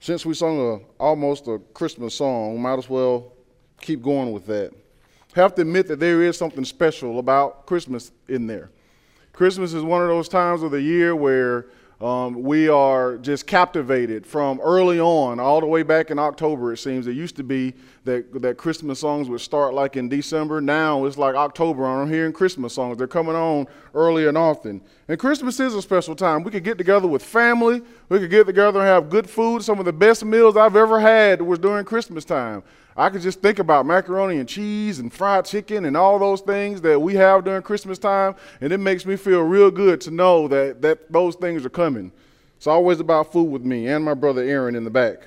Since we sung almost a Christmas song, we might as well keep going with that. Have to admit that there is something special about Christmas in there. Christmas is one of those times of the year where we are just captivated from early on, all the way back in October, it seems. It used to be that Christmas songs would start like in December. Now it's like October, and I'm hearing Christmas songs. They're coming on early and often. And Christmas is a special time. We could get together with family. We could get together and have good food. Some of the best meals I've ever had was during Christmas time. I could just think about macaroni and cheese and fried chicken and all those things that we have during Christmas time, and it makes me feel real good to know that those things are coming. It's always about food with me and my brother Aaron in the back.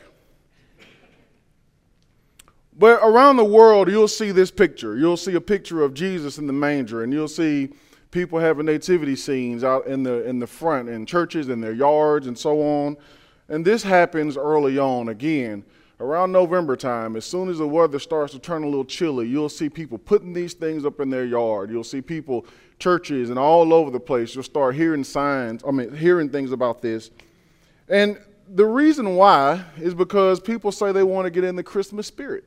But around the world, you'll see this picture. You'll see a picture of Jesus in the manger, and you'll see people having nativity scenes out in the front in churches, in their yards, and so on. And this happens early on again. Around November time, as soon as the weather starts to turn a little chilly, you'll see people putting these things up in their yard. You'll see people, churches, and all over the place. You'll start hearing hearing things about this. And the reason why is because people say they want to get in the Christmas spirit.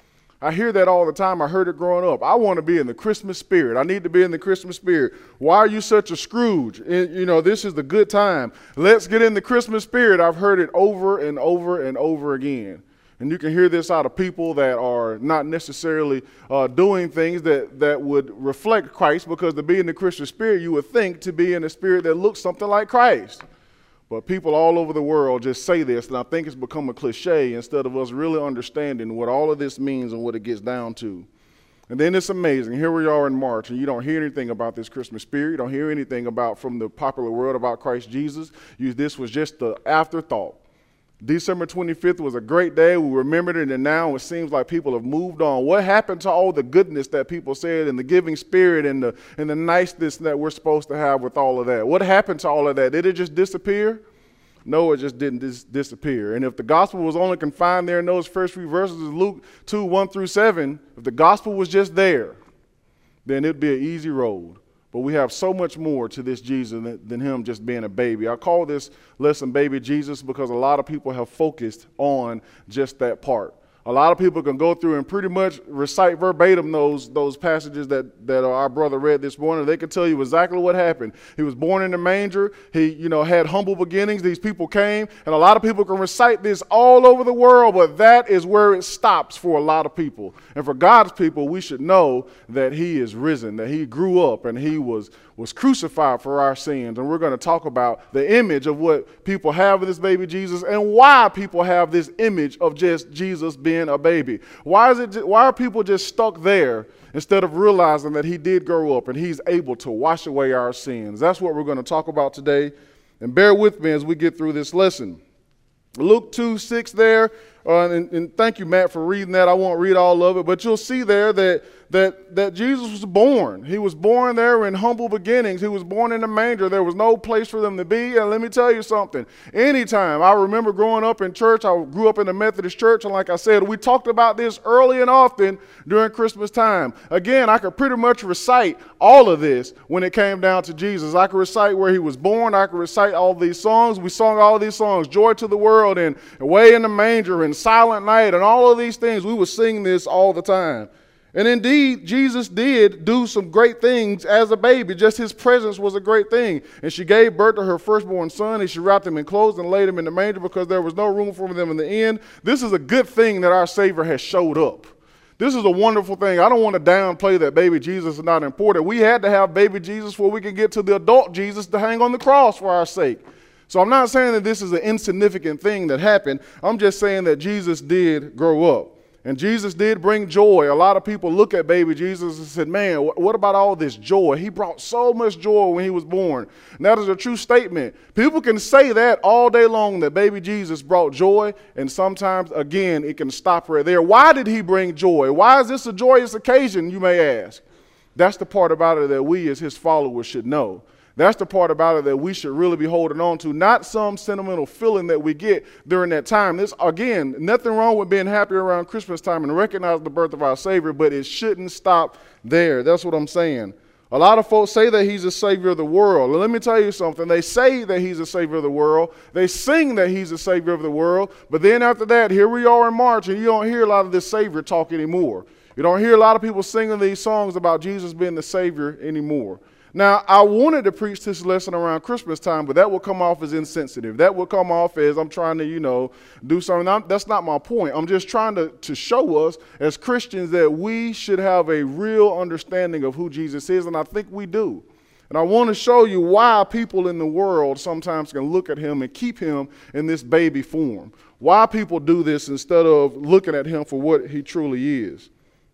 I hear that all the time. I heard it growing up. I want to be in the Christmas spirit. I need to be in the Christmas spirit. Why are you such a Scrooge? This is the good time. Let's get in the Christmas spirit. I've heard it over and over and over again. And you can hear this out of people that are not necessarily doing things that would reflect Christ, because to be in the Christian spirit, you would think to be in a spirit that looks something like Christ. But people all over the world just say this, and I think it's become a cliche instead of us really understanding what all of this means and what it gets down to. And then it's amazing. Here we are in March, and you don't hear anything about this Christmas spirit. You don't hear anything from the popular world about Christ Jesus. This was just the afterthought. December 25th was a great day. We remembered it, and now it seems like people have moved on. What happened to all the goodness that people said, and the giving spirit, and the niceness that we're supposed to have with all of that? What happened to all of that? Did it just disappear? No, it just didn't disappear. And if the gospel was only confined there in those first few verses of Luke 2, 1 through 7, if the gospel was just there, then it'd be an easy road. But we have so much more to this Jesus than him just being a baby. I call this lesson Baby Jesus because a lot of people have focused on just that part. A lot of people can go through and pretty much recite verbatim those passages that our brother read this morning. They can tell you exactly what happened. He was born in the manger. He, had humble beginnings. These people came, and a lot of people can recite this all over the world, but that is where it stops for a lot of people. And for God's people, we should know that he is risen, that he grew up, and he was crucified for our sins. And we're going to talk about the image of what people have of this baby Jesus and why people have this image of just Jesus being a baby. Why are people just stuck there instead of realizing that he did grow up and he's able to wash away our sins? That's what we're going to talk about today. And bear with me as we get through this lesson. Luke 2:6 there, and thank you, Matt, for reading that. I won't read all of it, but you'll see there that Jesus was born. He was born there in humble beginnings. He was born in a manger. There was no place for them to be. And let me tell you something. Anytime, I remember growing up in church, I grew up in the Methodist church, and like I said, we talked about this early and often during Christmas time. Again, I could pretty much recite all of this when it came down to Jesus. I could recite where he was born. I could recite all these songs. We sung all these songs, Joy to the World and Away in the Manger and Silent Night and all of these things. We would sing this all the time. And indeed, Jesus did do some great things as a baby. Just his presence was a great thing. And she gave birth to her firstborn son, and she wrapped him in clothes and laid him in the manger because there was no room for them in the inn. This is a good thing that our Savior has showed up. This is a wonderful thing. I don't want to downplay that baby Jesus is not important. We had to have baby Jesus before we could get to the adult Jesus to hang on the cross for our sake. So I'm not saying that this is an insignificant thing that happened. I'm just saying that Jesus did grow up. And Jesus did bring joy. A lot of people look at baby Jesus and said, man, what about all this joy? He brought so much joy when he was born. And that is a true statement. People can say that all day long, that baby Jesus brought joy. And sometimes, again, it can stop right there. Why did he bring joy? Why is this a joyous occasion, you may ask? That's the part about it that we as his followers should know. That's the part about it that we should really be holding on to, not some sentimental feeling that we get during that time. This, again, nothing wrong with being happy around Christmas time and recognizing the birth of our Savior, but it shouldn't stop there. That's what I'm saying. A lot of folks say that he's the Savior of the world. And let me tell you something. They say that he's the Savior of the world. They sing that he's the Savior of the world. But then after that, here we are in March, and you don't hear a lot of this Savior talk anymore. You don't hear a lot of people singing these songs about Jesus being the Savior anymore. Now, I wanted to preach this lesson around Christmas time, but that will come off as insensitive. That will come off as I'm trying to, do something. That's not my point. I'm just trying to show us as Christians that we should have a real understanding of who Jesus is, and I think we do. And I want to show you why people in the world sometimes can look at him and keep him in this baby form. Why people do this instead of looking at him for what he truly is.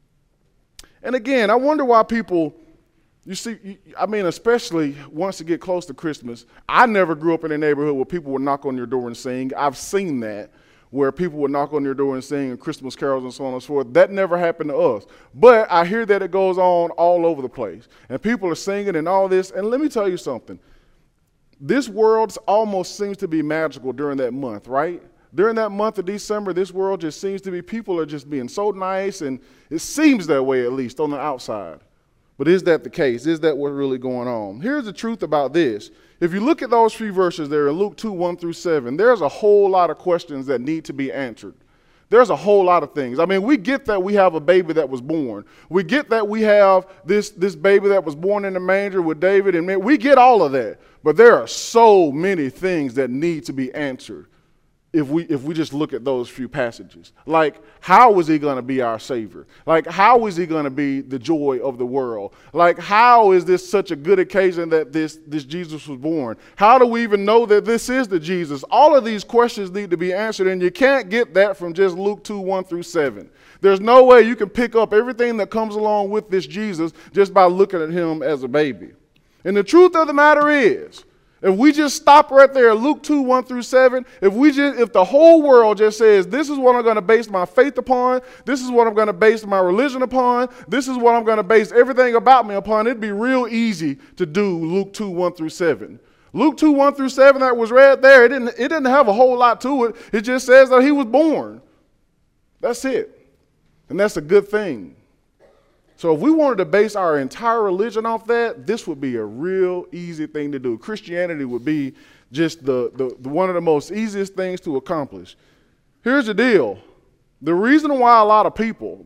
And again, I wonder why people... You see, especially once you get close to Christmas, I never grew up in a neighborhood where people would knock on your door and sing. I've seen that, where people would knock on your door and sing Christmas carols and so on and so forth. That never happened to us. But I hear that it goes on all over the place. And people are singing and all this. And let me tell you something. This world almost seems to be magical during that month, right? During that month of December, this world just seems to be, people are just being so nice, and it seems that way at least on the outside. But is that the case? Is that what's really going on? Here's the truth about this. If you look at those few verses there in Luke 2, 1 through 7, there's a whole lot of questions that need to be answered. There's a whole lot of things. We get that we have a baby that was born. We get that we have this baby that was born in the manger with David, and we get all of that. But there are so many things that need to be answered if we just look at those few passages. Like, how is he going to be our Savior? Like, how is he going to be the joy of the world? Like, how is this such a good occasion that this Jesus was born? How do we even know that this is the Jesus? All of these questions need to be answered, and you can't get that from just Luke 2, 1 through 7. There's no way you can pick up everything that comes along with this Jesus just by looking at him as a baby. And the truth of the matter is, if we just stop right there, Luke 2, 1 through 7, if the whole world just says, this is what I'm going to base my faith upon, this is what I'm going to base my religion upon, this is what I'm going to base everything about me upon, it'd be real easy to do Luke 2, 1 through 7. Luke 2, 1 through 7 that was read there, it didn't have a whole lot to it. It just says that he was born. That's it. And that's a good thing. So if we wanted to base our entire religion off that, this would be a real easy thing to do. Christianity would be just the one of the most easiest things to accomplish. Here's the deal. The reason why a lot of people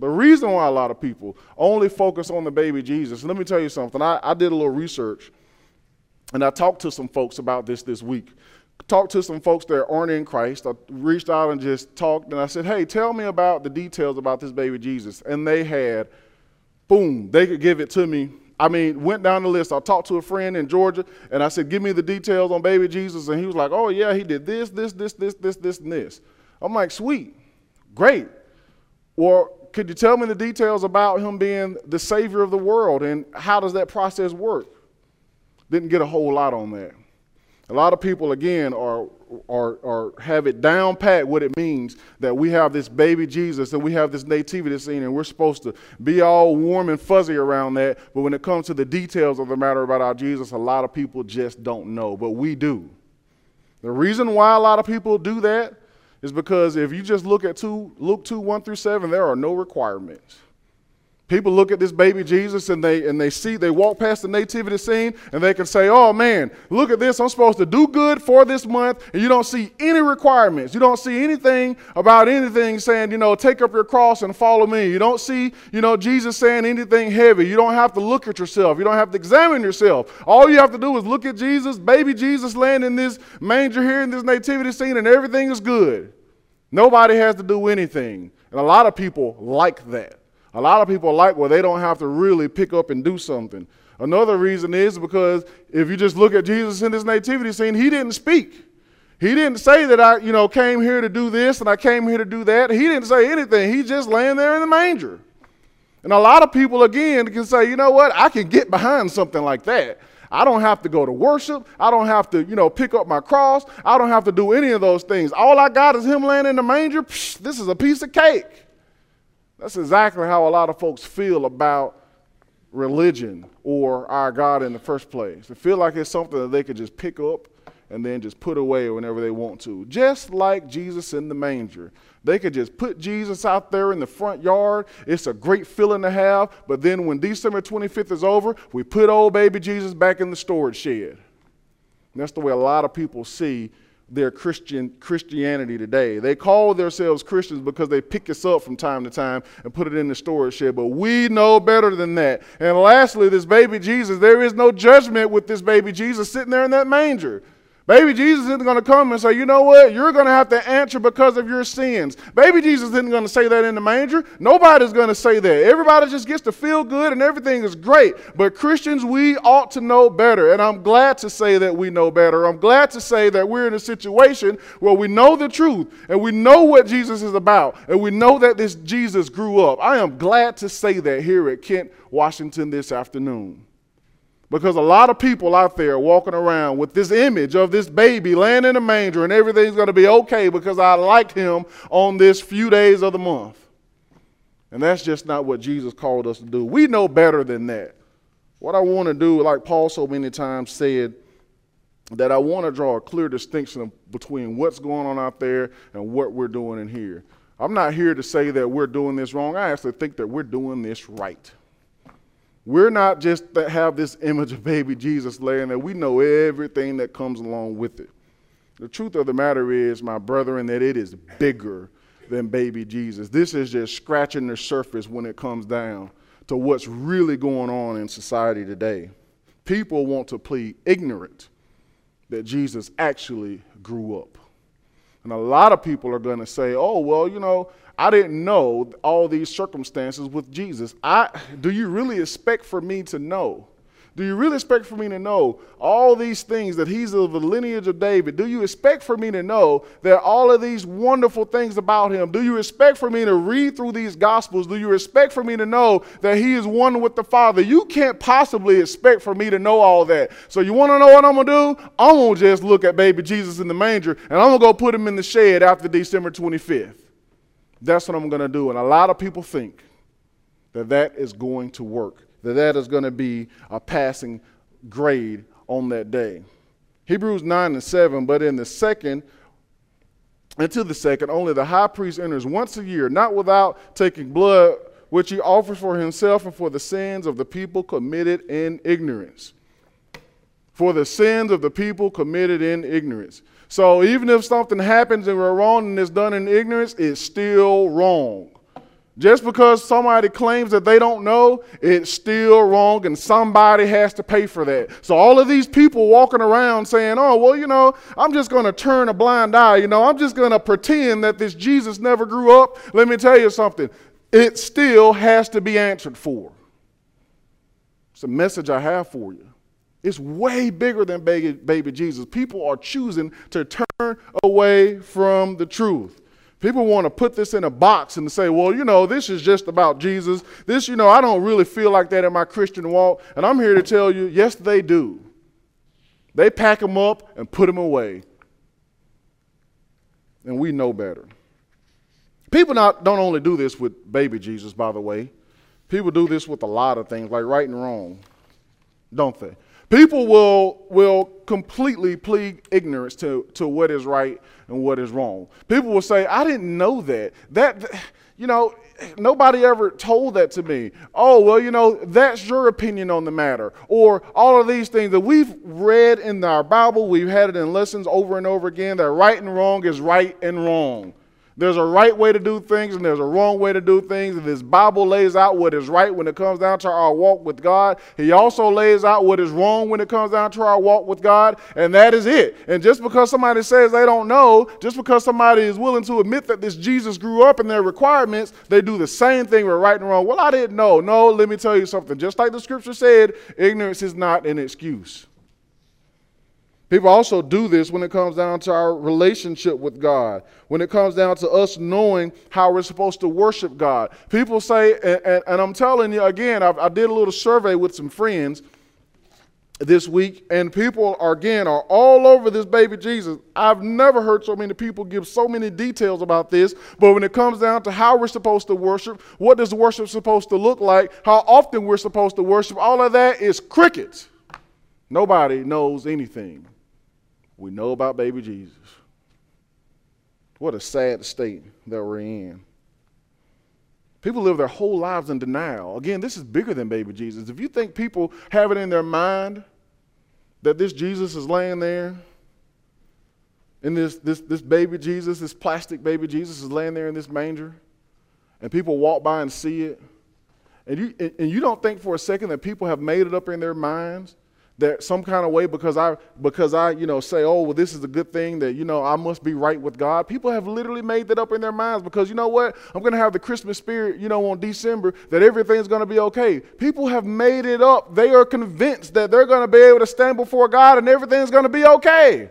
only focus on the baby Jesus, and let me tell you something. I did a little research, and I talked to some folks about this week. Talked to some folks that aren't in Christ. I reached out and just talked, and I said, hey, tell me about the details about this baby Jesus. And they had... boom, they could give it to me. Went down the list. I talked to a friend in Georgia, and I said, give me the details on baby Jesus. And he was like, oh, yeah, he did this, and this. I'm like, sweet, great. Or could you tell me the details about him being the Savior of the world, and how does that process work? Didn't get a whole lot on that. A lot of people, again, have it down pat what it means that we have this baby Jesus and we have this nativity scene, and we're supposed to be all warm and fuzzy around that. But when it comes to the details of the matter about our Jesus, a lot of people just don't know, but we do. The reason why a lot of people do that is because if you just look at Luke 2, 1 through 7, there are no requirements. People look at this baby Jesus and they walk past the nativity scene and they can say, oh man, look at this. I'm supposed to do good for this month. And you don't see any requirements. You don't see anything about anything saying, take up your cross and follow me. You don't see, Jesus saying anything heavy. You don't have to look at yourself. You don't have to examine yourself. All you have to do is look at Jesus, baby Jesus laying in this manger here in this nativity scene, and everything is good. Nobody has to do anything. And a lot of people like that. A lot of people like where they don't have to really pick up and do something. Another reason is because if you just look at Jesus in this nativity scene, he didn't speak. He didn't say that I, came here to do this and I came here to do that. He didn't say anything. He's just laying there in the manger. And a lot of people, again, can say, you know what, I can get behind something like that. I don't have to go to worship. I don't have to, pick up my cross. I don't have to do any of those things. All I got is him laying in the manger. Psh, this is a piece of cake. That's exactly how a lot of folks feel about religion or our God in the first place. They feel like it's something that they could just pick up and then just put away whenever they want to. Just like Jesus in the manger. They could just put Jesus out there in the front yard. It's a great feeling to have. But then when December 25th is over, we put old baby Jesus back in the storage shed. And that's the way a lot of people see their Christianity today. They call themselves Christians because they pick us up from time to time and put it in the storage shed. But we know better than that. And lastly, this baby Jesus, there is no judgment with this baby Jesus sitting there in that manger. Baby Jesus isn't going to come and say, you know what, you're going to have to answer because of your sins. Baby Jesus isn't going to say that in the manger. Nobody's going to say that. Everybody just gets to feel good and everything is great. But Christians, we ought to know better. And I'm glad to say that we know better. I'm glad to say that we're in a situation where we know the truth and we know what Jesus is about. And we know that this Jesus grew up. I am glad to say that here at Kent, Washington this afternoon. Because a lot of people out there walking around with this image of this baby laying in a manger and everything's going to be okay because I liked him on this few days of the month. And that's just not what Jesus called us to do. We know better than that. What I want to do, like Paul so many times said, that I want to draw a clear distinction between what's going on out there and what we're doing in here. I'm not here to say that we're doing this wrong. I actually think that we're doing this right. We're not just that have this image of baby Jesus laying there. We know everything that comes along with it. The truth of the matter is, my brethren, that it is bigger than baby Jesus. This is just scratching the surface when it comes down to what's really going on in society today. People want to plead ignorant that Jesus actually grew up. And a lot of people are going to say, oh, well, you know, I didn't know all these circumstances with Jesus. Do you really expect for me to know? Do you really expect for me to know all these things, that he's of the lineage of David? Do you expect for me to know that all of these wonderful things about him? Do you expect for me to read through these gospels? Do you expect for me to know that he is one with the Father? You can't possibly expect for me to know all that. So you want to know what I'm going to do? I'm going to just look at baby Jesus in the manger, and I'm going to go put him in the shed after December 25th. That's what I'm going to do. And a lot of people think that that is going to work, that that is going to be a passing grade on that day. Hebrews 9:7, but in the second, until the second, only the high priest enters once a year, not without taking blood, which he offers for himself and for the sins of the people committed in ignorance. For the sins of the people committed in ignorance. So even if something happens and we're wrong and it's done in ignorance, it's still wrong. Just because somebody claims that they don't know, it's still wrong, and somebody has to pay for that. So all of these people walking around saying, oh, well, you know, I'm just going to turn a blind eye. You know, I'm just going to pretend that this Jesus never grew up. Let me tell you something. It still has to be answered for. It's a message I have for you. It's way bigger than baby Jesus. People are choosing to turn away from the truth. People want to put this in a box and say, well, you know, this is just about Jesus. This, you know, I don't really feel like that in my Christian walk. And I'm here to tell you, yes, they do. They pack them up and put them away. And we know better. People don't only do this with baby Jesus, by the way. People do this with a lot of things, like right and wrong, don't they? People will completely plead ignorance to what is right and what is wrong. People will say, I didn't know that. You know, nobody ever told that to me. Oh, well, you know, that's your opinion on the matter. Or all of these things that we've read in our Bible, we've had it in lessons over and over again, that right and wrong is right and wrong. There's a right way to do things and there's a wrong way to do things. And this Bible lays out what is right when it comes down to our walk with God. He also lays out what is wrong when it comes down to our walk with God. And that is it. And just because somebody says they don't know, just because somebody is willing to admit that this Jesus grew up in their requirements, they do the same thing with right and wrong. Well, I didn't know. No, let me tell you something. Just like the scripture said, ignorance is not an excuse. People also do this when it comes down to our relationship with God, when it comes down to us knowing how we're supposed to worship God. People say, and I'm telling you again, I did a little survey with some friends this week, and people are all over this baby Jesus. I've never heard so many people give so many details about this, but when it comes down to how we're supposed to worship, what does worship supposed to look like, how often we're supposed to worship, all of that is crickets. Nobody knows anything. We know about baby Jesus. What a sad state that we're in. People live their whole lives in denial. Again, this is bigger than baby Jesus. If you think people have it in their mind that this Jesus is laying there, and this baby Jesus, this plastic baby Jesus is laying there in this manger, and people walk by and see it, and you don't think for a second that people have made it up in their minds that some kind of way because I say, oh, well, this is a good thing that, I must be right with God. People have literally made that up in their minds because, you know what? I'm going to have the Christmas spirit, on December, that everything's going to be okay. People have made it up. They are convinced that they're going to be able to stand before God and everything's going to be okay.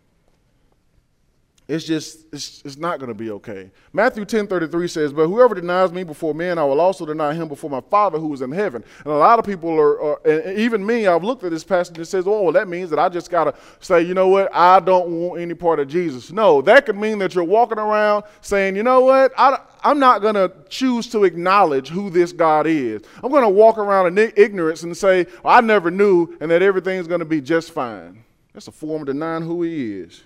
It's not going to be okay. Matthew 10:33 says, but whoever denies me before men, I will also deny him before my Father who is in heaven. And a lot of people and even me, I've looked at this passage and says, oh, well, that means that I just got to say, you know what, I don't want any part of Jesus. No, that could mean that you're walking around saying, you know what, I'm not going to choose to acknowledge who this God is. I'm going to walk around in ignorance and say, well, I never knew, and that everything's going to be just fine. That's a form of denying who he is.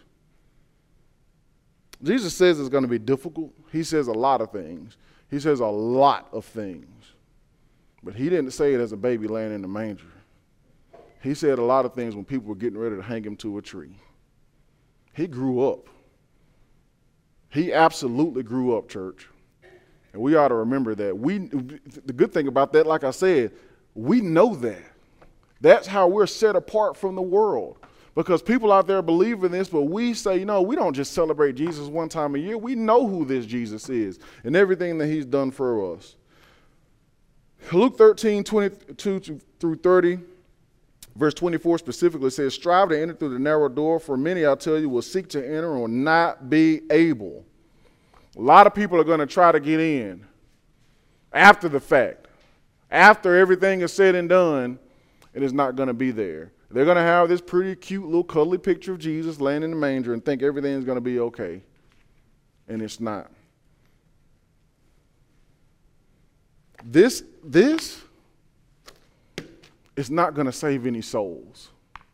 Jesus says it's going to be difficult. He says a lot of things. He says a lot of things. But he didn't say it as a baby laying in the manger. He said a lot of things when people were getting ready to hang him to a tree. He grew up. He absolutely grew up, church. And we ought to remember that. The good thing about that, like I said, we know that. That's how we're set apart from the world. Because people out there believe in this, but we say, we don't just celebrate Jesus one time a year. We know who this Jesus is and everything that he's done for us. Luke 13:22 through 30, verse 24 specifically says, strive to enter through the narrow door, for many, I tell you, will seek to enter and will not be able. A lot of people are going to try to get in after the fact, after everything is said and done, and it's not going to be there. They're going to have this pretty cute little cuddly picture of Jesus laying in the manger and think everything's going to be okay. And it's not. This is not going to save any souls.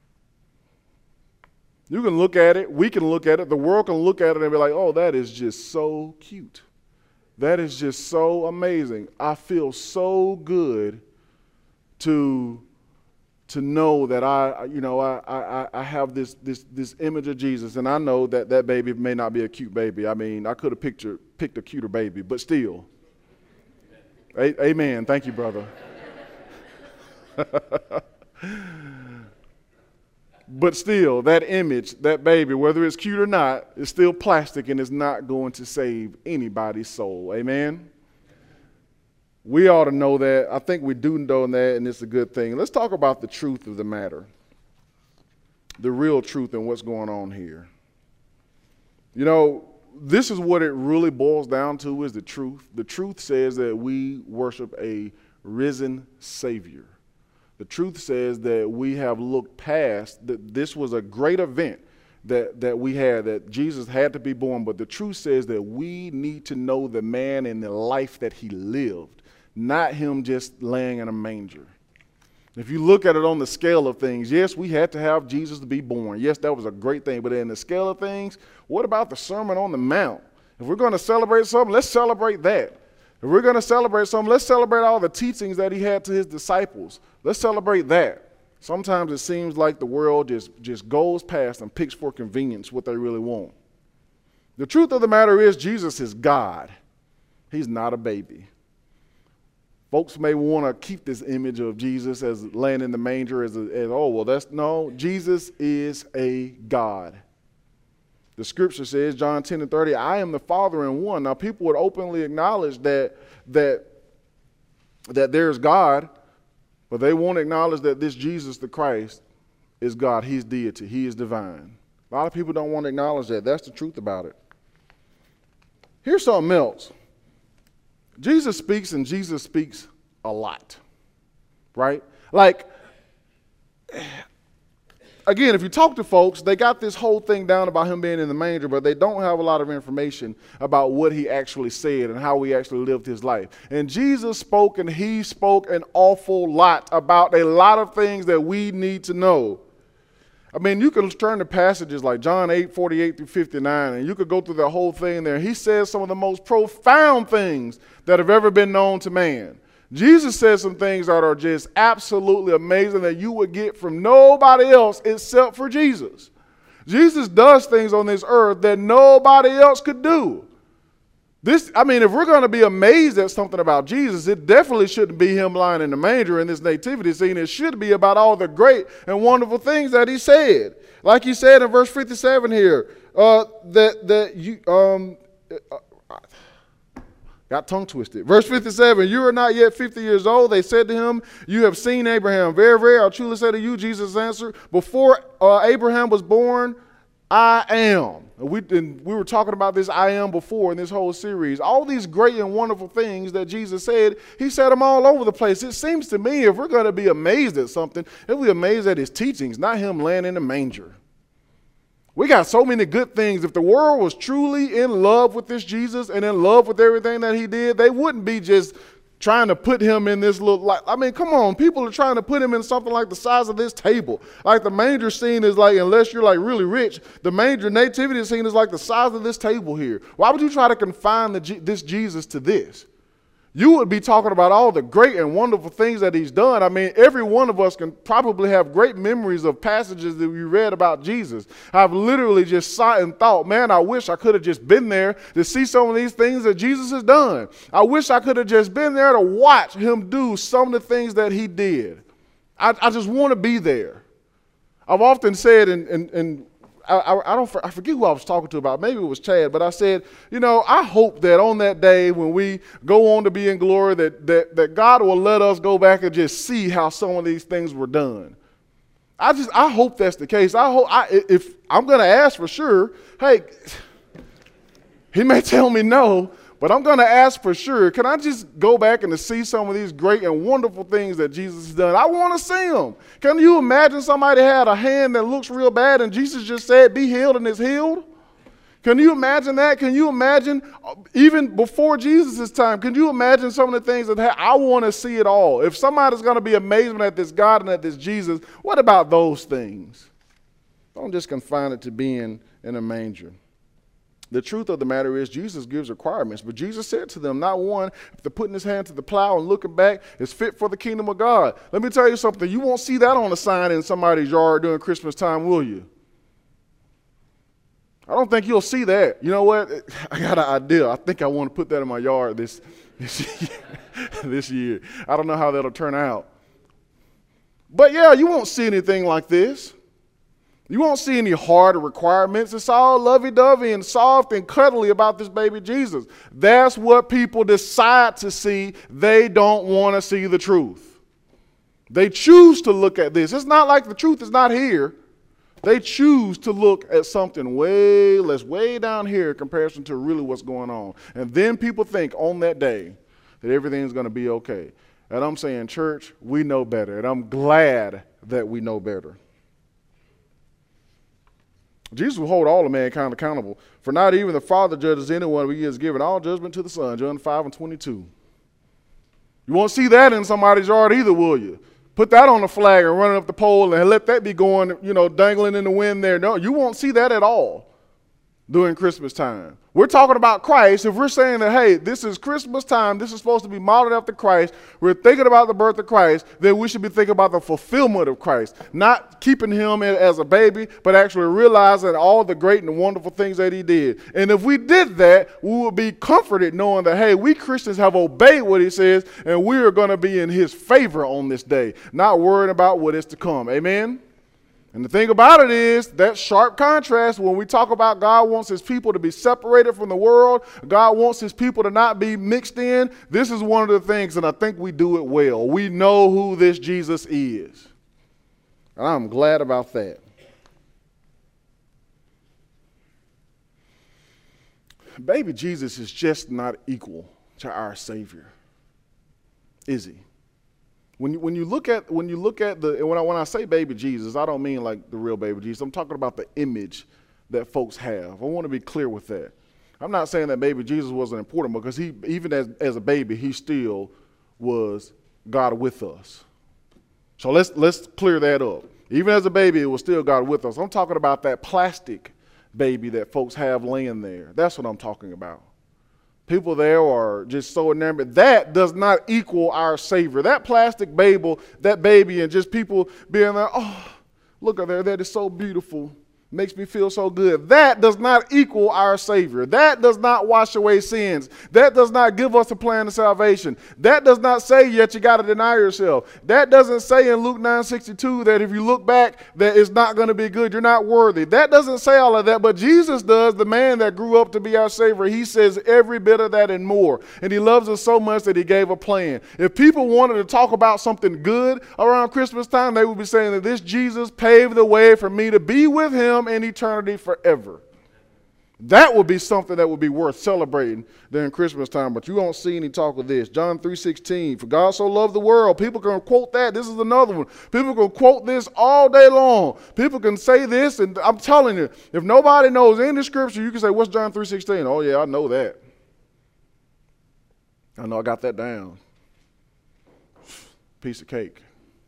You can look at it. We can look at it. The world can look at it and be like, oh, that is just so cute. That is just so amazing. I feel so good to know that I have this image of Jesus, and I know that baby may not be a cute baby. I mean, I could have picked a cuter baby, but still. Amen. Thank you, brother. But still, that image, that baby, whether it's cute or not, is still plastic and is not going to save anybody's soul. Amen. We ought to know that. I think we do know that, and it's a good thing. Let's talk about the truth of the matter, the real truth and what's going on here. This is what it really boils down to is the truth. The truth says that we worship a risen Savior. The truth says that we have looked past, that this was a great event that we had, that Jesus had to be born, but the truth says that we need to know the man and the life that he lived. Not him just laying in a manger. If you look at it on the scale of things, yes, we had to have Jesus to be born. Yes, that was a great thing. But in the scale of things, what about the Sermon on the Mount? If we're going to celebrate something, let's celebrate that. If we're going to celebrate something, let's celebrate all the teachings that he had to his disciples. Let's celebrate that. Sometimes it seems like the world just goes past and picks for convenience what they really want. The truth of the matter is Jesus is God. He's not a baby. Folks may want to keep this image of Jesus as laying in the manger Jesus is a God. The scripture says, John 10:30, I am the Father in one. Now, people would openly acknowledge that there's God, but they won't acknowledge that this Jesus the Christ is God. He's deity. He is divine. A lot of people don't want to acknowledge that. That's the truth about it. Here's something else. Jesus speaks, and Jesus speaks a lot, right? Like, again, if you talk to folks, they got this whole thing down about him being in the manger, but they don't have a lot of information about what he actually said and how he actually lived his life. And Jesus spoke, and he spoke an awful lot about a lot of things that we need to know. I mean, you can turn to passages like John 8:48 through 59, and you could go through the whole thing there. He says some of the most profound things that have ever been known to man. Jesus says some things that are just absolutely amazing that you would get from nobody else except for Jesus. Jesus does things on this earth that nobody else could do. If we're going to be amazed at something about Jesus, it definitely shouldn't be him lying in the manger in this nativity scene. It should be about all the great and wonderful things that he said. Like he said in verse 57 here, got tongue twisted. Verse 57, you are not yet 50 years old. They said to him, you have seen Abraham. Very, very, I truly say to you, Jesus answered, before Abraham was born, I am. We were talking about this I am before in this whole series. All these great and wonderful things that Jesus said, he said them all over the place. It seems to me if we're going to be amazed at something, if we're amazed at his teachings, not him laying in the manger. We got so many good things. If the world was truly in love with this Jesus and in love with everything that he did, they wouldn't be just trying to put him in this come on, people are trying to put him in something like the size of this table. Like the manger scene is like, unless you're like really rich, the manger nativity scene is like the size of this table here. Why would you try to confine this Jesus to this? You would be talking about all the great and wonderful things that he's done. I mean, every one of us can probably have great memories of passages that we read about Jesus. I've literally just sat and thought, man, I wish I could have just been there to see some of these things that Jesus has done. I wish I could have just been there to watch him do some of the things that he did. I just want to be there. I've often said, I forget who I was talking to about. Maybe it was Chad, but I said, I hope that on that day when we go on to be in glory, that God will let us go back and just see how some of these things were done. I hope that's the case. If I'm going to ask for sure, hey, he may tell me no, but I'm going to ask for sure. Can I just go back and to see some of these great and wonderful things that Jesus has done? I want to see them. Can you imagine somebody had a hand that looks real bad and Jesus just said, be healed, and it's healed? Can you imagine that? Can you imagine even before Jesus' time? Can you imagine some of the things that I want to see it all? If somebody's going to be amazement at this God and at this Jesus, what about those things? Don't just confine it to being in a manger. The truth of the matter is Jesus gives requirements, but Jesus said to them, not one, after putting his hand to the plow and looking back, is fit for the kingdom of God. Let me tell you something. You won't see that on a sign in somebody's yard during Christmas time, will you? I don't think you'll see that. You know what? I got an idea. I think I want to put that in my yard this year. I don't know how that'll turn out. But yeah, you won't see anything like this. You won't see any hard requirements. It's all lovey-dovey and soft and cuddly about this baby Jesus. That's what people decide to see. They don't want to see the truth. They choose to look at this. It's not like the truth is not here. They choose to look at something way down here in comparison to really what's going on. And then people think on that day that everything's going to be okay. And I'm saying, church, we know better. And I'm glad that we know better. Jesus will hold all of mankind accountable. For not even the Father judges anyone, but he has given all judgment to the Son. John 5:22. You won't see that in somebody's yard either, will you? Put that on a flag and run it up the pole and let that be going, dangling in the wind there. No, you won't see that at all during Christmas time. We're talking about Christ. If we're saying that, hey, this is Christmas time, this is supposed to be modeled after Christ, we're thinking about the birth of Christ, then we should be thinking about the fulfillment of Christ. Not keeping him as a baby, but actually realizing all the great and wonderful things that he did. And if we did that, we would be comforted knowing that, hey, we Christians have obeyed what he says, and we are going to be in his favor on this day, not worrying about what is to come. Amen? And the thing about it is that sharp contrast when we talk about God wants his people to be separated from the world, God wants his people to not be mixed in. This is one of the things, and I think we do it well. We know who this Jesus is. And I'm glad about that. Baby Jesus is just not equal to our Savior, is he? When you look at when I say baby Jesus, I don't mean like the real baby Jesus. I'm talking about the image that folks have. I want to be clear with that. I'm not saying that baby Jesus wasn't important, because he, even as a baby, he still was God with us. So let's clear that up. Even as a baby, it was still God with us. I'm talking about that plastic baby that folks have laying there. That's what I'm talking about. People there are just so enamored. That does not equal our Savior. That plastic baby, and just people being like, oh, look at there, that is so beautiful. Makes me feel so good. That does not equal our Savior. That does not wash away sins. That does not give us a plan of salvation. That does not say yet you got to deny yourself. That doesn't say in Luke 9:62 that if you look back that it's not going to be good. You're not worthy. That doesn't say all of that, but Jesus does. The man that grew up to be our Savior, he says every bit of that and more. And he loves us so much that he gave a plan. If people wanted to talk about something good around Christmas time, they would be saying that this Jesus paved the way for me to be with him in eternity forever. That would be something that would be worth celebrating during Christmas time, but you don't see any talk of this. John 3:16, for God so loved the world. People can quote that. This is another one. People can quote this all day long. People can say this, and I'm telling you, if nobody knows any scripture, you can say, what's John 3:16? Oh yeah, I know that. I know I got that down. Piece of cake.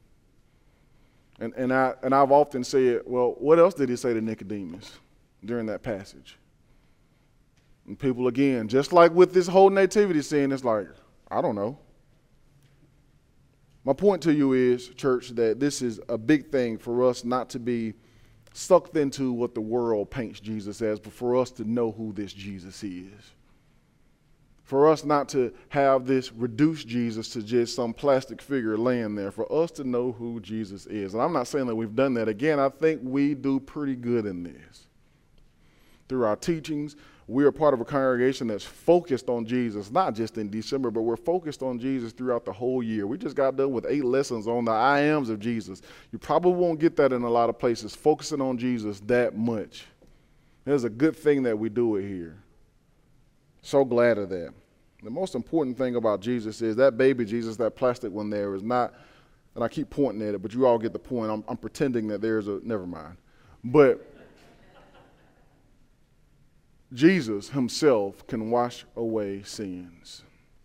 And I've often said, well, what else did he say to Nicodemus during that passage? And people, again, just like with this whole nativity scene, it's like, I don't know. My point to you is, church, that this is a big thing for us not to be sucked into what the world paints Jesus as, but for us to know who this Jesus is. For us not to have this reduced Jesus to just some plastic figure laying there. For us to know who Jesus is. And I'm not saying that we've done that. Again, I think we do pretty good in this. Through our teachings, we are part of a congregation that's focused on Jesus, not just in December, but we're focused on Jesus throughout the whole year. We just got done with 8 lessons on the I ams of Jesus. You probably won't get that in a lot of places, focusing on Jesus that much. It's a good thing that we do it here. So glad of that. The most important thing about Jesus is that baby Jesus, that plastic one there, is not, and I keep pointing at it, but you all get the point. I'm pretending that there's a, never mind. But Jesus himself can wash away sins.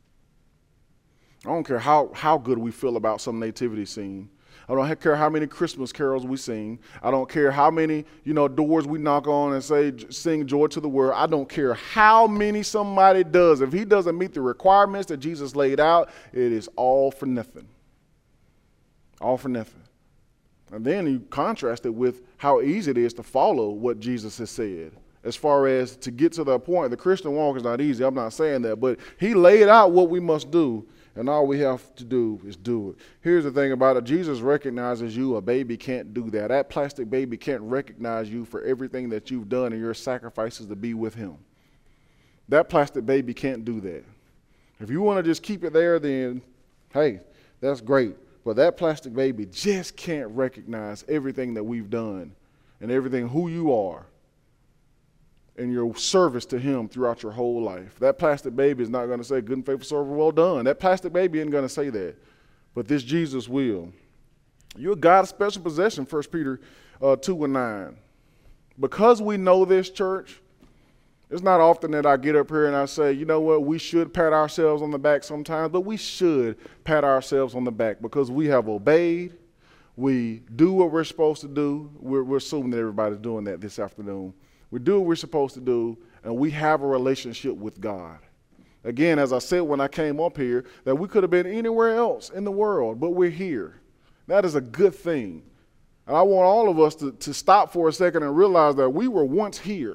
I don't care how good we feel about some nativity scene. I don't care how many Christmas carols we sing. I don't care how many, doors we knock on and say, sing joy to the world. I don't care how many somebody does. If he doesn't meet the requirements that Jesus laid out, it is all for nothing. All for nothing. And then you contrast it with how easy it is to follow what Jesus has said. As far as to get to the point, the Christian walk is not easy. I'm not saying that, but he laid out what we must do. And all we have to do is do it. Here's the thing about it. Jesus recognizes you. A baby can't do that. That plastic baby can't recognize you for everything that you've done and your sacrifices to be with him. That plastic baby can't do that. If you want to just keep it there, then, hey, that's great. But that plastic baby just can't recognize everything that we've done and everything who you are and your service to him throughout your whole life. That plastic baby is not going to say, good and faithful servant, well done. That plastic baby isn't going to say that. But this Jesus will. You're God's special possession, 1 Peter 2:9. Because we know this, church, it's not often that I get up here and I say, you know what, we should pat ourselves on the back sometimes, but we should pat ourselves on the back because we have obeyed. We do what we're supposed to do. We're assuming that everybody's doing that this afternoon. We do what we're supposed to do, and we have a relationship with God. Again, as I said when I came up here, that we could have been anywhere else in the world, but we're here. That is a good thing. And I want all of us to stop for a second and realize that we were once here.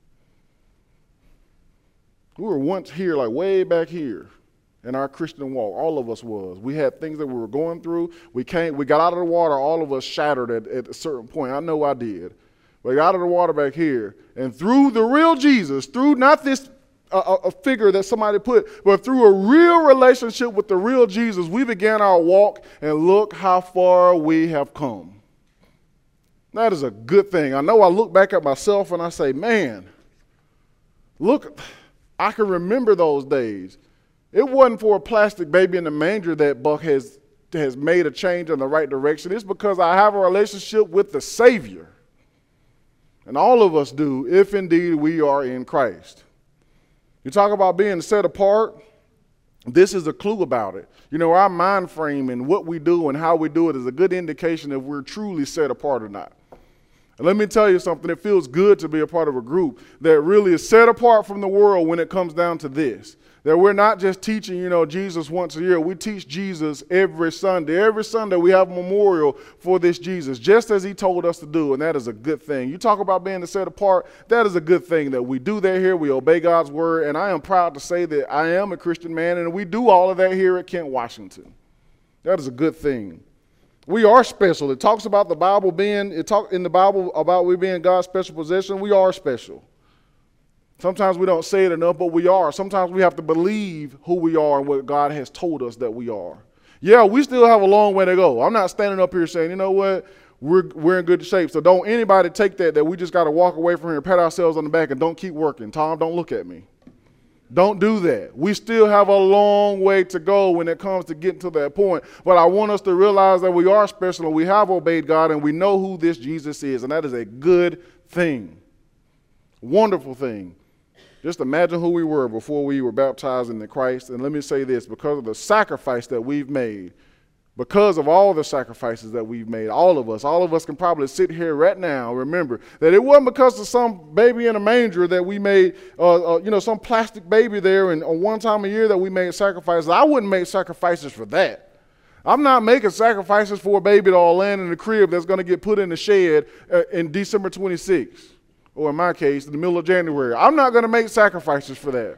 We were once here, like way back here in our Christian walk. All of us was. We had things that we were going through. We got out of the water, all of us shattered at a certain point. I know I did. We got out of the water back here, and through the real Jesus, through not this a figure that somebody put, but through a real relationship with the real Jesus, we began our walk, and look how far we have come. That is a good thing. I know I look back at myself and I say, man, look, I can remember those days. It wasn't for a plastic baby in the manger that Buck has made a change in the right direction. It's because I have a relationship with the Savior. And all of us do, if indeed we are in Christ. You talk about being set apart. this is a clue about it. You know, our mind frame and what we do and how we do it is a good indication if we're truly set apart or not. And let me tell you something, it feels good to be a part of a group that really is set apart from the world when it comes down to this. That we're not just teaching, you know, Jesus once a year. We teach Jesus every Sunday. Every Sunday we have a memorial for this Jesus, just as he told us to do, and that is a good thing. You talk about being set apart, that is a good thing that we do that here. We obey God's word, and I am proud to say that I am a Christian man, and we do all of that here at Kent, Washington. That is a good thing. We are special. It talks about the Bible being, in the Bible about we being God's special possession. We are special. Sometimes we don't say it enough, but we are. Sometimes we have to believe who we are and what God has told us that we are. Yeah, we still have a long way to go. I'm not standing up here saying, you know what, we're in good shape. So don't anybody take that we just got to walk away from here and pat ourselves on the back and don't keep working. Tom, don't look at me. Don't do that. We still have a long way to go when it comes to getting to that point. But I want us to realize that we are special and we have obeyed God and we know who this Jesus is. And that is a good thing. Wonderful thing. Just imagine who we were before we were baptized into Christ. And let me say this, because of the sacrifice that we've made, because of all the sacrifices that we've made, all of us can probably sit here right now and remember that it wasn't because of some baby in a manger that we made, some plastic baby there and one time a year that we made sacrifices. I wouldn't make sacrifices for that. I'm not making sacrifices for a baby that'll land in the crib that's going to get put in the shed in December 26th, or in my case, in the middle of January. I'm not going to make sacrifices for that.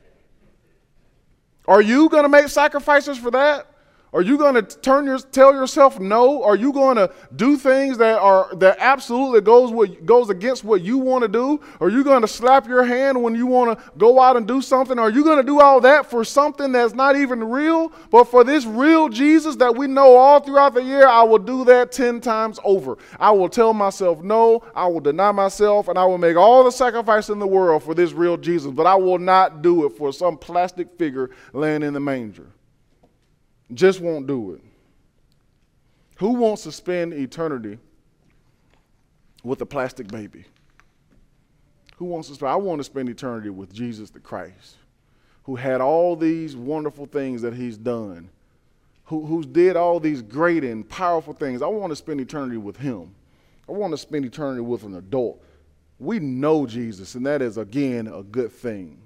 Are you going to make sacrifices for that? Are you going to tell yourself no? Are you going to do things that absolutely goes against what you want to do? Are you going to slap your hand when you want to go out and do something? Are you going to do all that for something that's not even real? But for this real Jesus that we know all throughout the year, I will do that 10 times over. I will tell myself no, I will deny myself, and I will make all the sacrifice in the world for this real Jesus. But I will not do it for some plastic figure laying in the manger. Just won't do it. Who wants to spend eternity with a plastic baby? Who wants to spend? I want to spend eternity with Jesus the Christ, who had all these wonderful things that he's done, who did all these great and powerful things. I want to spend eternity with him. I want to spend eternity with an adult. We know Jesus, and that is, again, a good thing.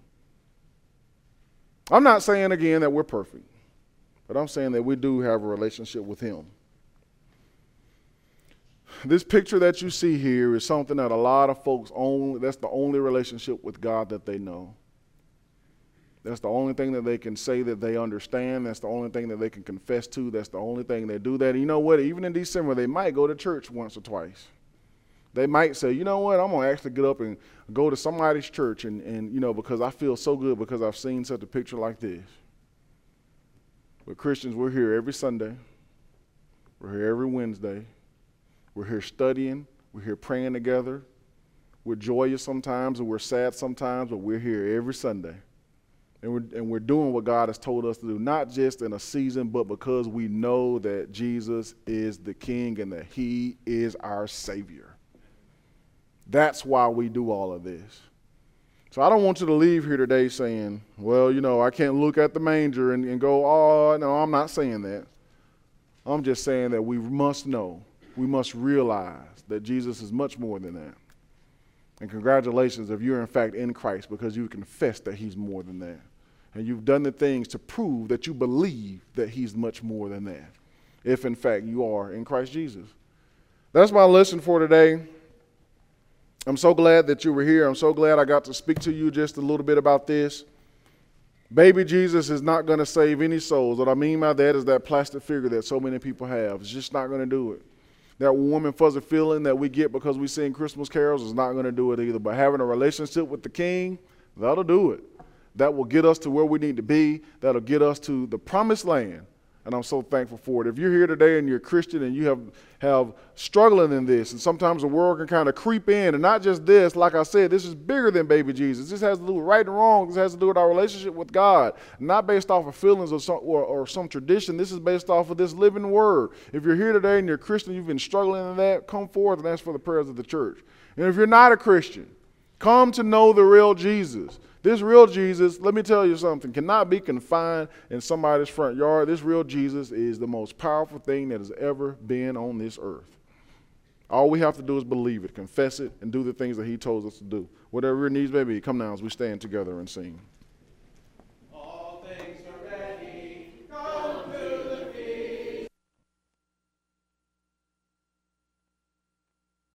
I'm not saying, again, that we're perfect. But I'm saying that we do have a relationship with him. This picture that you see here is something that a lot of folks that's the only relationship with God that they know. That's the only thing that they can say that they understand. That's the only thing that they can confess to. That's the only thing they do that. And you know what? Even in December, they might go to church once or twice. They might say, you know what? I'm going to actually get up and go to somebody's church and because I feel so good because I've seen such a picture like this. But Christians, we're here every Sunday. We're here every Wednesday. We're here studying. We're here praying together. We're joyous sometimes and we're sad sometimes, but we're here every Sunday. And we're doing what God has told us to do, not just in a season, but because we know that Jesus is the King and that he is our Savior. That's why we do all of this. So I don't want you to leave here today saying, well, I can't look at the manger and go, oh, no, I'm not saying that. I'm just saying that we must know, we must realize that Jesus is much more than that. And congratulations if you're in fact in Christ because you confess that he's more than that. And you've done the things to prove that you believe that he's much more than that, if in fact you are in Christ Jesus. That's my lesson for today. I'm so glad that you were here. I'm so glad I got to speak to you just a little bit about this. Baby Jesus is not going to save any souls. What I mean by that is that plastic figure that so many people have. It's just not going to do it. That warm and fuzzy feeling that we get because we sing Christmas carols is not going to do it either. But having a relationship with the King, that'll do it. That will get us to where we need to be. That'll get us to the promised land. And I'm so thankful for it. If you're here today and you're a Christian and you have struggling in this, and sometimes the world can kind of creep in, and not just this, like I said, this is bigger than baby Jesus. This has to do with right and wrong. This has to do with our relationship with God, not based off of feelings or some tradition. This is based off of this living word. If you're here today and you're a Christian, you've been struggling in that, come forward and ask for the prayers of the church. And if you're not a Christian, come to know the real Jesus. This real Jesus, let me tell you something, cannot be confined in somebody's front yard. This real Jesus is the most powerful thing that has ever been on this earth. All we have to do is believe it, confess it, and do the things that he told us to do. Whatever your needs may be, come now as we stand together and sing.